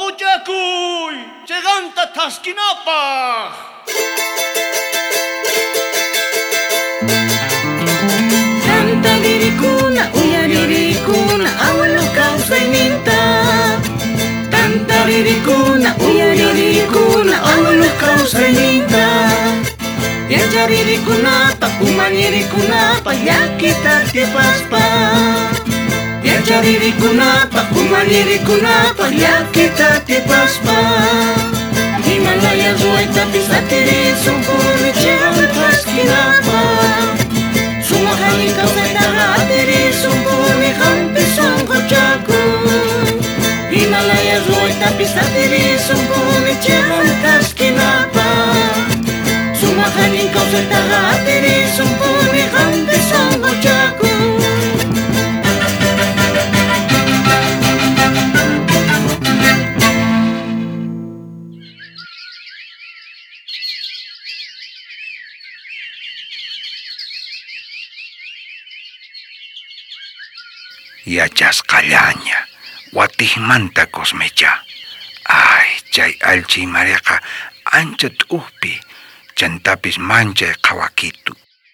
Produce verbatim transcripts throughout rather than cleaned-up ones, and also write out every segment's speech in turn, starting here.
Huchakuy, cheganta taskinapaq. Canta lirikuna, uya lirikuna, awalo kawsayninta. Canta lirikuna, uya lirikuna, awalo kawsayninta. Yacharirikunapa, umanirikunapa, llakita tipaspa. Yacharirikunapa, umanirikunapa, llakita tipaspa. Himalaya ruwaytapis atirisunpuni chaywan taskinapa. Sumaqhalin kawsaytaqa atirisunpuni hampisun huchakuy. Himalaya ruwaytapis atirisunpuni chaywan taskinapa. Sumaqhalin kawsaytaqa atirisunpuni hampisun huchakuy. Yachasqallaña watijmanta kosmecha. Ay, chay alchay mariaqa ancha t'uqpi, chantapis manchay qawakitu.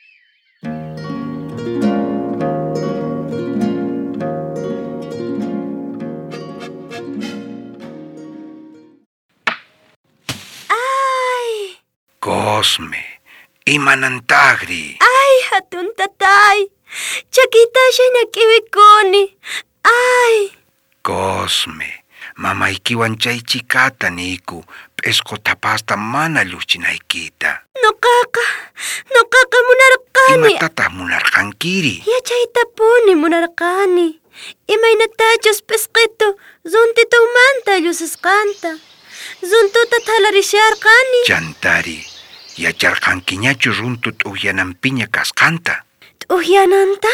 Ay! Cosme, imanantagri. Ay, hatun tatay! Chakita siya nakiwikuni. Ay! Cosme, mamaykiwan chay chikata niku, pesco tapasta mana luchinaykita. Nukaka, nukaka munarkani. Imatataq munarqankiri. Yachaytapuni munarkani. Imaynatachus pesqito, zuntito umanta llusasqanta. Zuntuta thalarisharqani. Chantari, yacharqankiñachu runtu t'uyananpiña kasqanta. ¿T'uyananta?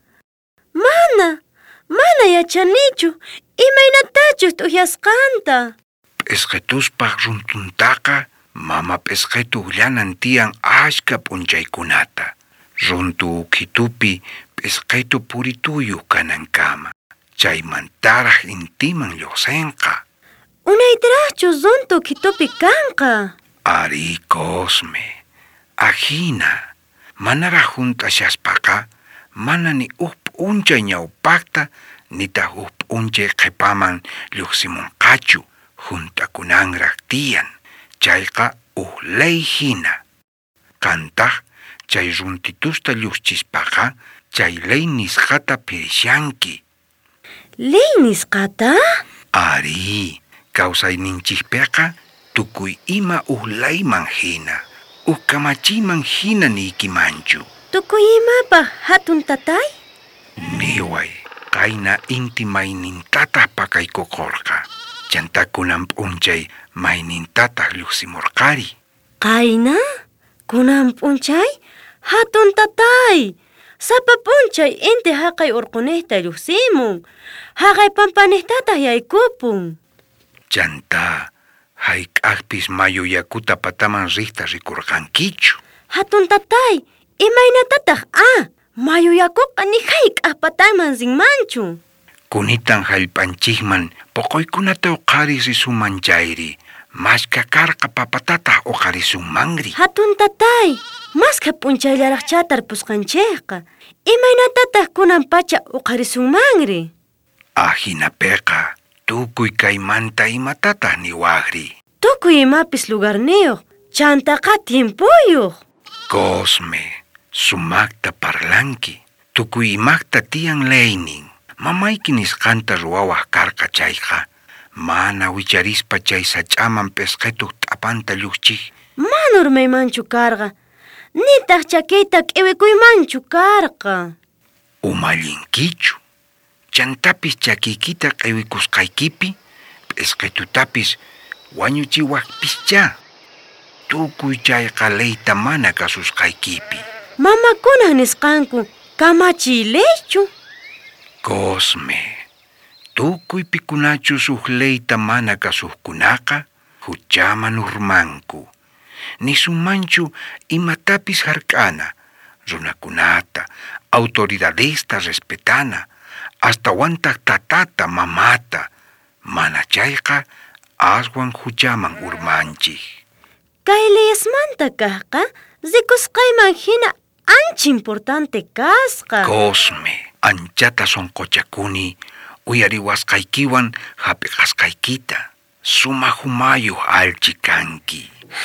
Mana, mana yachanichu. Imaynatachus t'uyasqanta. Pesqetuspaq runtuntaqa mama pesqetu ullanan tiyan ashka p'unchaykunata. Runtu ukhitupi pesqetu purituyu kanankama. Chaymantaraq intiman lluqsinqa. Unaytaraqchu zuntu ukhitupi kanqa. Ari, Cosme, ajina. Manara juntashaspaqa mana ni uq p'unchay ñawpaqta nitaq uq p'unchay qhipaman lluqsimunqachu juntakunanraq tiyan. Chayqa uqlay hina. Kantaq chay runtitusta lluqchispaqa chay ley nisqata pirishanki. Ley nisqata? Ari, kawsayninchikpiqa tukuy ima uqlayman hina. Uqkamachiman hina niykimanchu. Tukuy imapaq hatun tatay? Niway, qayna inti maynintataq pakaykukurqa. Chantakunan p'unchay maynintataq lluqsimurqari. Qayna? Kunan p'unchay? Hatun tatay! Sapa p'unchay inti haqay urqunihta lluqsimun. Haqay pampanihtataq yaykupun. Chanta, hayk'aqpis mayu yakuta pataman riqta rikurqankichu. Hatun tatay, imaynatataq a, mayu yakuqa ni hayk'aq pataman rinmanchu. Kunitan hallp'anchikman poqoykunata uqarisisunmanchayri. Maska karqa papatataq uqarisunmanri. Hatun tatay, maska p'unchallaraq chatarpusqanchikqa. Imaynatataq kunan pacha uqarisunmanri. Ajinapiqa, tukuy kaymanta imatataq niwaqri. Tukuy imapis lugarniyuq, chantaqa tiempuyuq. Cosme, sumaqta parlanki. Tukuy imaqta tiyan leynin. Mamayki nisqanta ruwawaq karqa chayqa. Mana wicharispa chay sach'aman pesqetuq t'apanta lluqchik. Manur maymanchu karqa. Nitaq chakayta k'iwikuymanchu karqa. Umallinkichu. Chantapis chakiykita q'iwikusqaykipi, pesqetutapis wañuchiwaqpischa. Tukuy chayqa leyta mana kasusqaykipi. Mamakuna nisqanku kamachiylaychu. Cosme, tukuy pikunachu suq leyta mana kasuqkunaqa huchaman urmanku. Nisumanchu imatapis hark'ana, runakunata, autoridadesta respetana, hasta wantaq tatata mamata, mana chayqa aswan huchaman urmanchik. Kay liyasmanta kaqqa rikusqayman hina ancha importante kasqa. Cosme, anchata sonqochakuni uyariwasqaykiwan hapiqasqaykita. Suma humayuq alchi kanki.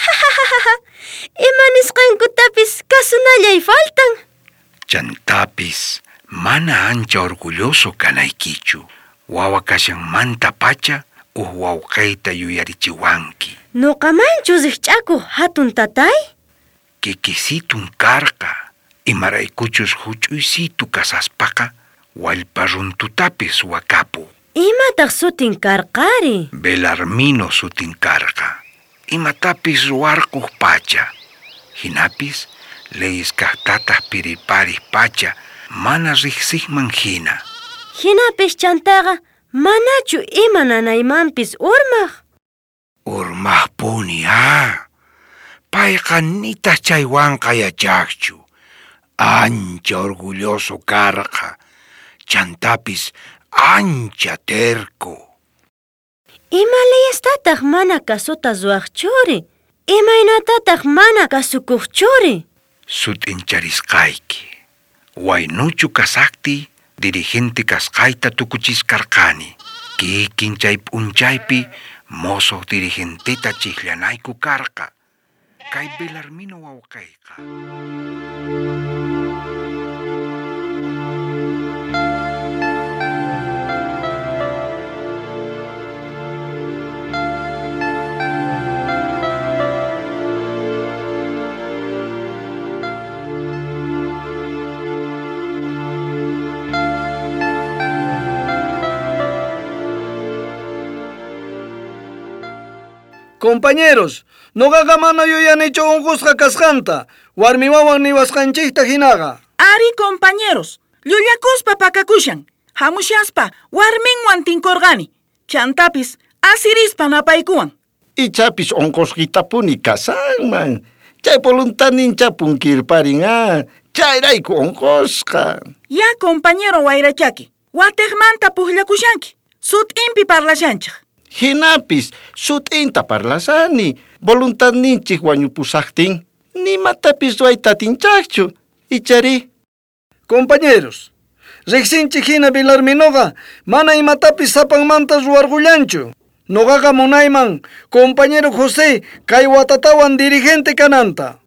Imanisqankutapis kasunallay faltan. Chantapis mana ancha orgulloso kanaykichu. Wawa kashanmanta pacha uj wawqayta yuyarichiwanki. Nuqamanchu riqch'akuq hatun tatay? Kikisitun karqa. Imaraykuchus huch'uysitu kasaspaqa wallpa runtutapis wakapu. Imataq sutin karqari? Belarmino sutin karqa. Imatapis ruwarquq pacha. Hinapis leyes kaqtataq piriparis pacha mana riqsiyman hina. Hinapis chantaqa manachu ima nanaymanpis urmaq? Urmaqpuni ha. Payqa nitaq chaywanqa yachaqchu. Ancha orgulloso karqa. Chantapis ancha terco. Ima leyastataq mana kasuta ruwaqchuri? Imaynatataq mana kasukuqchuri? Sutincharisqayki. Waynuchu kasaqti dirigente kasqayta tukuchiskarqani. Kikin chay p'unchaypi mosoq dirigenteta chiklanayku karqa. Kay Belarmino wawqayqa. Compañeros, noqaqa mana yuyanichu unqusqa kasqanta, warmi wawan niwasqanchikta hinaqa. Ari compañeros, llullakuspa pakakushan, hamushaspa warminwan tinkurqani, chantapis asirispa napaykuwan. Ichapis onqosqitapuni kasanman, chay voluntanincha punkirparin a, chayrayku onqosqa. Ya compañero wayrachaki, wateqmanta puqllakushanki, sutinpi parlashanchik. Hinapis sutinta parlasani, voluntadninchik wañupusaqtin, nimatapis waytatinchakchu, ichari. Compañeros, riqsinchik hina Belarminoqa mana imatapis sapanmanta ruwarqullanchu. Noqaqa munayman compañero José kay watatawan dirigente kananta.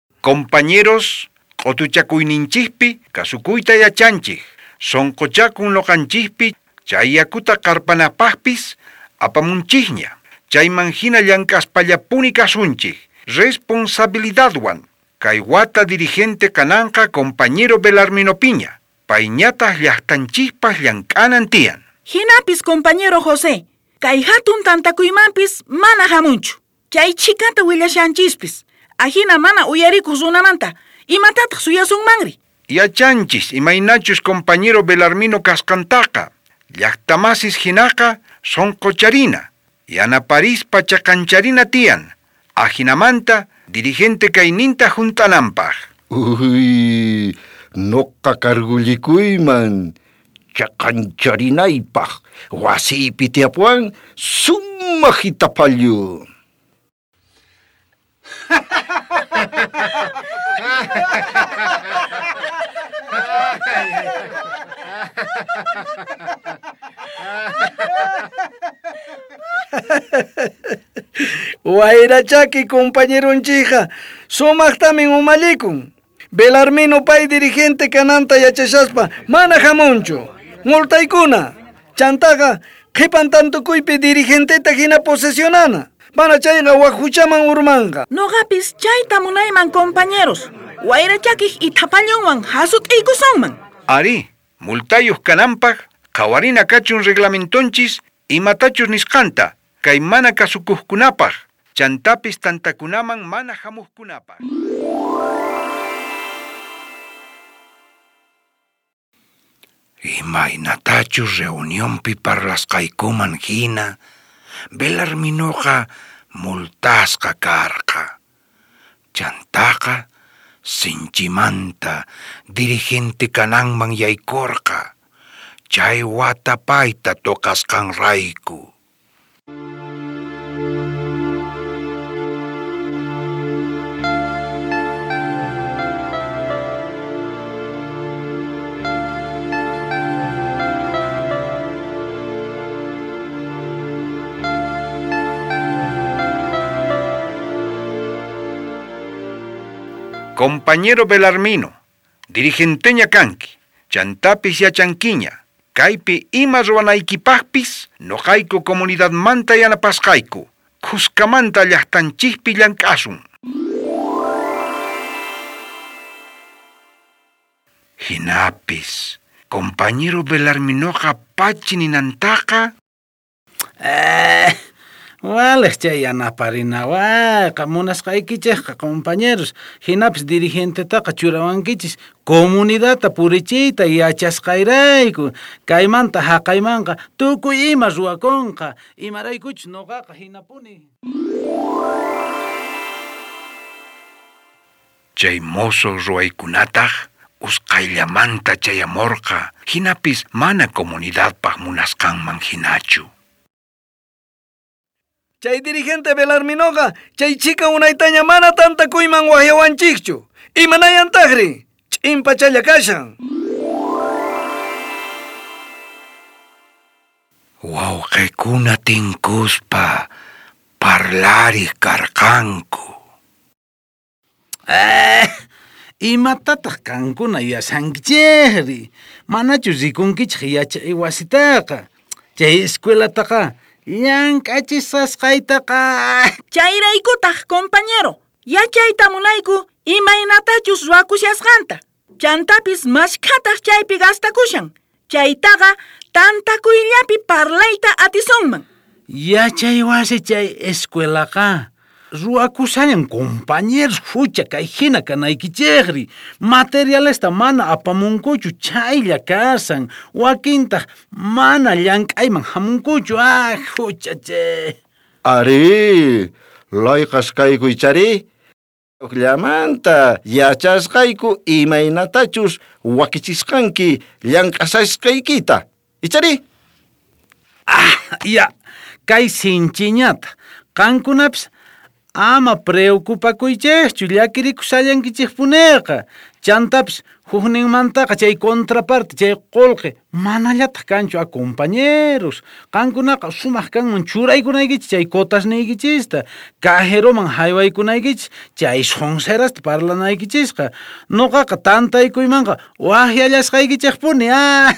Compañeros, q'utuchakuyninchikpi kasukuyta yachanchik. Sonqochakun loqanchikpi chay yakuta qarpanapaqpis apamunchikña. Chayman hina llank'aspallapuni kasunchik. Responsabilidadwan. Kay wata dirigente kananqa compañero Belarmino Piña. Payñataq llaqtanchikpas llank'anan tiyan. Hinapis compañero José, kay hatun tantakuymanpis mana hamunchu. Chay chikata willashanchispis. Ahina mana uyarikuq runamanta, imatataq suyasunmanri. Yachanchis imaynachus compañero Belarmino kasqantaqa. Llaqtamasis hinaqa sonqocharina. Yanaparispa chakancharina tiyan. Ahinamanta dirigente kayninta juntananpaq. Uy, noqa kargullikuyman, chakancharinaypaq, wasiypi tiapuan sumaq itapallu. Wayrachaki compañeronchija, sumaqtamin umallikun. Belarmino pay dirigente kananta yachashaspa mana hamunchu. Multaykuna, chantaqa qipan tantukuypi dirigenteta hina posesionana. Mana chayqa wahuchaman urmanqa. Noqapis chayta munayman compañeros. Wayrachakij itapallunwan hasut'iykusunman. Ari, multayuq kananpaq qawarina kachun reglamentonchis imatachus nisqanta. Kay mana kasukuqkunapaq, chantapis tantakunaman mana hamuqkunapaq. Imaynatachus reunionpi parlasqaykuman hina, Belarminoqa multasqa karqa. Chantaqa sinchimanta dirigente kananman yaykurqa. Chay wata payta toqasqanrayku. Compañero Belarmino, dirigenteña kanki, chantapis yachankiña, kaypi ima ruwanaykipaqpis noqayku comunidad manta yanapasqayku, kuskamanta llaqtanchikpi llank'asun. Hinapis, compañero Belarminoqa pachininantaqa. Eh, Wale chay yanaparinawaqa munasqaykichikqa compañeros, hinapis dirigentetaqa churawankichis comunidadta purichiyta yachasqayrayku, kaymanta haqaymanqa tukuy ima ruwakunqa, imaraykuchus noqaqa hinapuni. Chay mozo ruwaykunataq usqayllamanta chayamurqa, hinapis mana comunidadpaq munasqanman hinachu. Chay dirigente Belarminoqa chay chika unaytaña mana tantakuyman wahyawanchikchu. Imanayantaqri ch'impachalla kashan. Wawqiykuna tinkuspa parlari karqanku. Eh, imatataq kankuna yasankichikri, manachu rikunkichik yachay wasitaqa, chay escuelataqa llank'achisasqaytaqa. Chayraykutaq compañero, yachayta munayku imaynatachus ruwakushasqanta. Chantapis mashkhataq chaypi gastakushan. Chaytaqa tantakuyllapi parlayta atisunman. Yachay wasi chay escuelaqa ruwakusayan compañeros hucha kay hina kanaykichikri, materialesta mana apamunkuchu chaylla kasan, wakintaq mana llank'ayman hamunkuchu. Ah, hucha chay. Ari, layqasqayku ichari. Uklamanta yachasqayku imaynatachus wakichisqanki llank'asasqaykita. Ichari. Ah, ya, kay sinchiñata, kankunapis ama preocupakuychikchu llakirikusallankichikpuneqa. Chantapis hukninmantaqa chay contraparte chay qullqi manallataq kanchu a compañeros. Qankunaqa sumaq kanman churaykunaykichis chay kotasniykichista, cajeroman haywaykunaykichis chay sonserasta parlanaykichisqa. Noqaqa tantaykuymanqa wahyallasqaykichikpuni. Ah.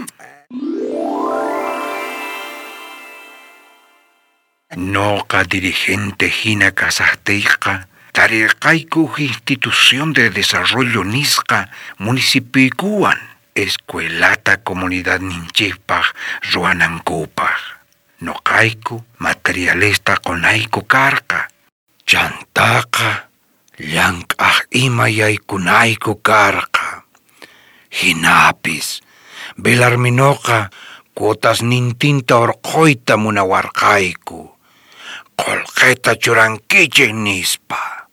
Noqa dirigente hina kasaqtiyqa tarirqayku institución de desarrollo nisqa municipiykuwan escuelata comunidad ninchikpaq ruwanankupaq. Noqayku materialista qunayku karqa, chantaqa llank'aq ima yaykunayku karqa. Hinapis Belarminoqa kuotas nintinta urquyta munawarqayku, qullqita churankichik nispa.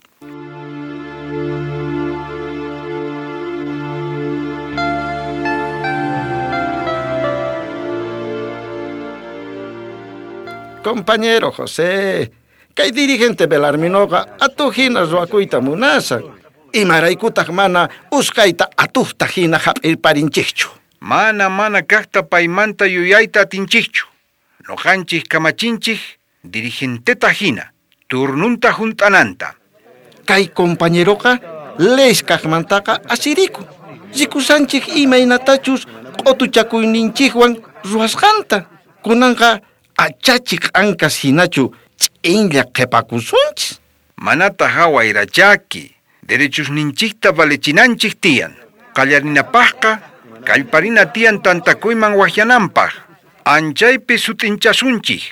Compañero José, kay dirigente Belarminoqa atuhina ruwakuyta munasan. Imaraykutaq mana usqayta atuqta hina hap'irparinchikchu. Mana mana kaqta paymanta yuyayta atinchikchu. Noqanchik kamachinchik dirigenteta hina, turnunta junt'ananta. Kay compañeroqa leskaqmantaqa asiriku. Rikusanchik imaynatachus q'utuchakuyninchikwan ruwasqanta. Kunanqa achachik ankas hinachu ch'inlla qhipakusunchis. Manata hawayrachaki, derechos ninchikta valechinanchik tiyan. Qallarinapaqqa kallparina tiyan tantakuyman wahyananpaq. Anchaypi sutinchasunchik.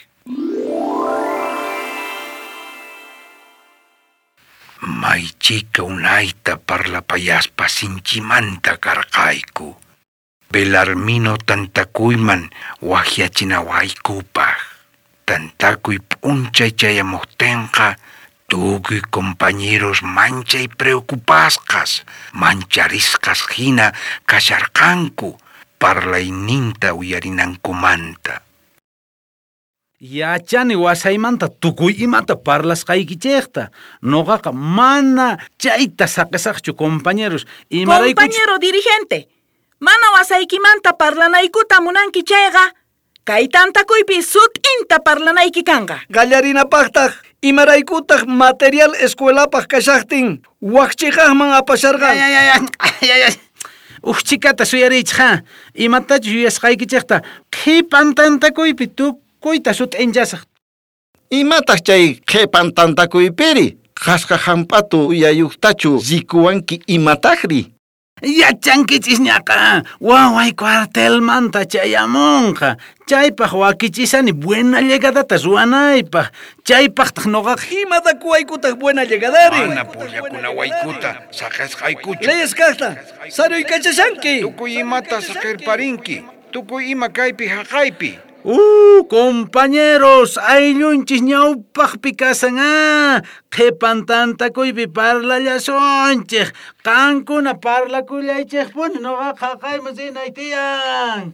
Maychika unayta parlapayaspa sinchimanta karqayku. Belarmino tantakuyman wahyachinawaykupaq. Tantakuy p'unchay chayamuqtinqa tukuy compañeros manchay preocupasqas, mancharisqas hina kasharqanku parlayninta uyarinankumanta. Yachani wasaymanta tukuy imata parlasqaykichikta. Noqaqa mana chayta saqisaqchu compañeros. Compañero dirigente, mana wasaykimanta parlanaykuta munanki chayqa, Kay tantakuypi sutinta parlanayki kanqa. Gallarinapaqtaq imaraykutaq material escuelapaq kashaqtin waqchikaqman apasharqan. Ay, ay, ay, ay, ay, ay. Uchikata suyarichqa, imatachu yuyasqaykichikta qhipantantakuypi tukuyta sut'inchasaq. Imataq chay qhipan tantakuypiri qasqa hamp'atu uyayuqtachu rikuwanki imataqri. Yachankichis ñaqa, waway cuartelmanta chayamunqa. Chaypaq wakichisani buena llegadata ruwanaypaq. Chaypaqtaq noqaqa Imata kuwaykutaq buena llegadari. Mana pullakuna waykuta saqasqaykuchu. Leyes kaqta, saruy kachashanki. Tukuy imata saqirparinki. Tukuy ima kaypi haqaypi. Uh, compañeros, ayllunchis ñawpaqpi kasanqa. Qhipantantakuypi parlallasunchik. Qankuna parlakullaychikpuni noqaqa haqayman sinaytiyan.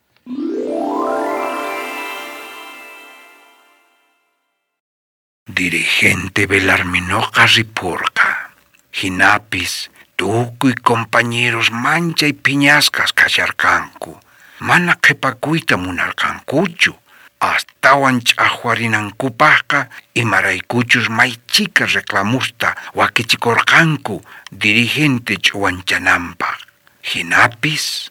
Dirigente Belarminoqa ripurqa. Hinapis tukuy compañeros manchay piñasqas kasharqanku. Mana qhipakuyta munarqankuchu. Astawan ch'aqwarinankupaqqa imaraykuchus maychika reclamusta wakichikurqanku dirigente ch'uwanchananpaq. Hinapis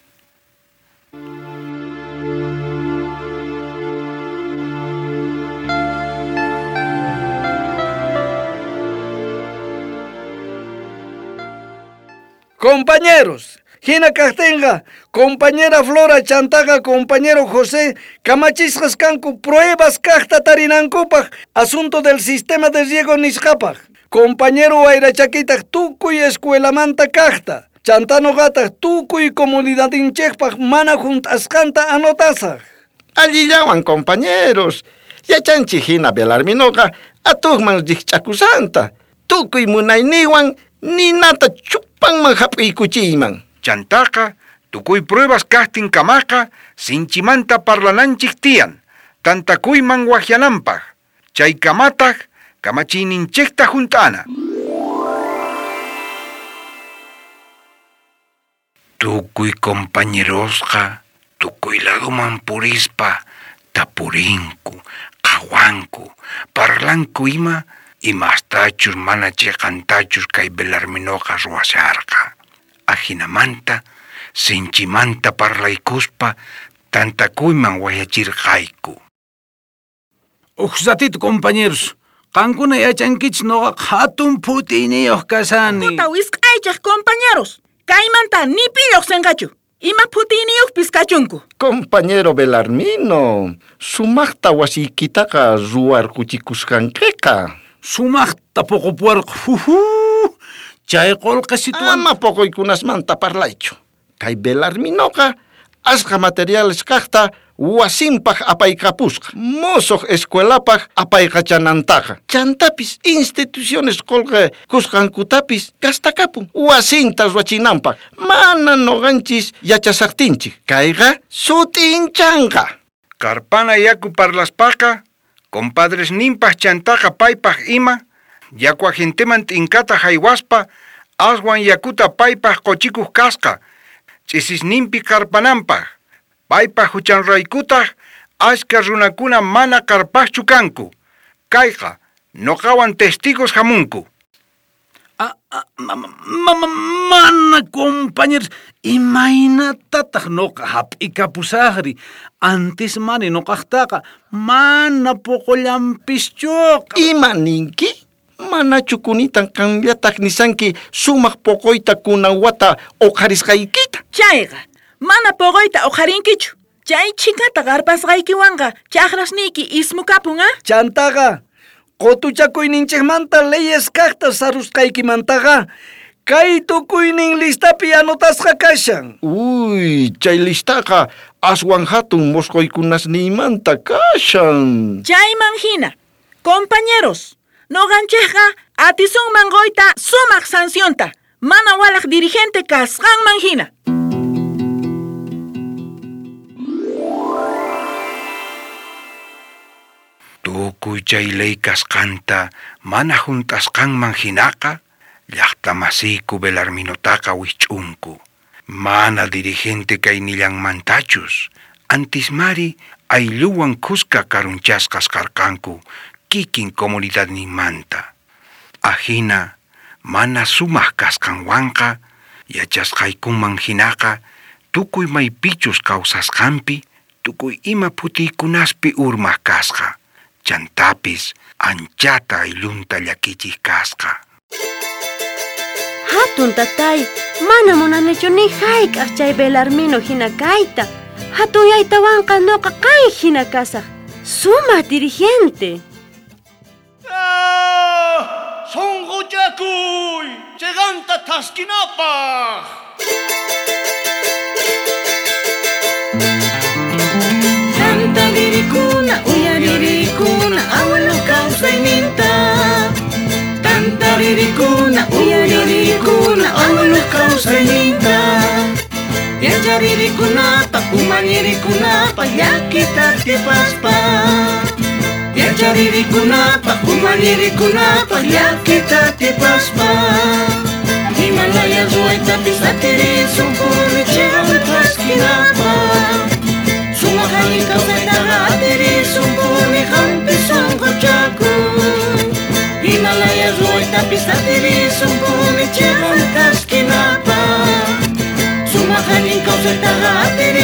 Compañeros, hina kaqtinqa, compañera Flora chantaqa compañero José kamachisqas kanku pruebas kaqta tarinankupaq asunto del sistema de riego nisqapaq. Compañero wayrachakitaq tukuy escuelamanta kaqta. Chantanoqataq tukuy comunidadinchikpaq mana hunt'asqanta anotasaq. Allillawan compañeros. Yachanchik hina Belarminoqa atuqman rikch'akusanta. Tukuy munayniwan ninata chupanman hap'iykuchiyman. chantaqa tukuy pruebas kaqtin kamaqa sinchimanta parlananchik tiyan. Tantakuyman waqyananpaq. Chay kamataq kamachiyninchikta junt'ana. Tukuy compañerosqa tukuy laduman purispa tapurinku, qawanku, parlanku ima imastachus mana chiqantachus kay Belarminoqa ruwasharqa. Ahinamanta sinchimanta parlaykuspa tantakuyman wayachirqayku. Uqsatito compañeros, qankuna yachankichis noqaqa hatun phutiniyuq kasani. Puta wisq'aychaq compañeros. Kaymanta ni pilloq senqachu. Ima phutiniyuqpis kachunku. Compañero Belarmino, sumaqta wasiykitaqa ruwarkuchikusqankiqa. Sumaqta poqopuwarqa, huhu, chay qolqa situan. Ama poqoykunasmanta parlaychu. Kay Belarminoqa asqa materiales kaqta wasinpaq apaykapusqa. Mosoq escuelapaq apaykachanantaqa. Chantapis instituciones qolqa kusqankutapis gastakapun. Wasinta ruwachinanpaq. Mana noqanchis yachasaqtinchik. Kayqa sutinchanqa. Karpana yaku parlaspaqa compadres nimpas chantaqa paypaq ima yaku agenteman t'inkata haywaspa aswan yakuta paypaq qochikuq kasqa ch'isisninpi karpananpaq paypaq huchanraykutaq ashka runakuna mana karpaqchu kanku kayqa noqawan testigos hamunku. Ah, ah, ma, ma, ma, mana compañeros, imaynatataq noqa hap'ikapusaqri. Antes mani noqaqtaqa mana poqollampischuqa. Ima ninki? Manachu kunitan kambiataq nisanki sumaq poqoyta kunawata uqharisqaykita. Chayqa mana poqoyta uqharinkichu. Chay chikata qarpasqaykiwanqa chaqrasniyki ismukapun, ha? Chantaqa qotuchakuyninchikmanta leyes kaqta sarusqaykimantaqa kay tukuynin listapi anotasqa kashan. Uy, chay listaqa aswan hatun mosqoykunasniymanta kashan. Chayman hina, compañeros, noqanchikqa atisunman qoyta sumaq sancionta. Mana walaq dirigente kasqanman hina. Tukuy chay ley kasqanta mana juntasqanman hinaqa llaqta masiyku Belarminotaqa wisch'unku. Mana dirigente kay nillanmantachus. Antis mari aylluwan kuska karunchasqas karqanku kikin comunidad nimanta. Ahina mana sumaq kasqanwanqa yachasqaykuman hinaqa tukuy maypichus kawsasqanpi tukuy ima putiykunaspi urmaq kasqa. Chantapis anchata aylunta llakichiq kasqa. Hatun tatay, mana munanichu ni hayk'aq chay Belarmino hina kayta. Hatun yaytawanqa nuqa kay hina kasaq. Sumaq dirigente. ¡Ah! ¡Songoyakuy! ¡Lleganta taskinapaq! Canta lirikuna, uyaririkuna, abuelo kawsayninta. Canta lirikuna, uyaririkuna, abuelo kawsayninta. Yacharirikunapa, umanirikunapa, llakita tipaspa. Yacharirikunapa, umanirikunapa, llakita tipaspa. Himalaya ruwaytapis atiri sumpuni chiran taskinapa. Sumaqani kawsaytaqa atiri sumpuni hampi songochaku. Himalaya ruwaytapis atiri sumpuni chiran taskinapa. Sumaqani kawsaytaqa atiri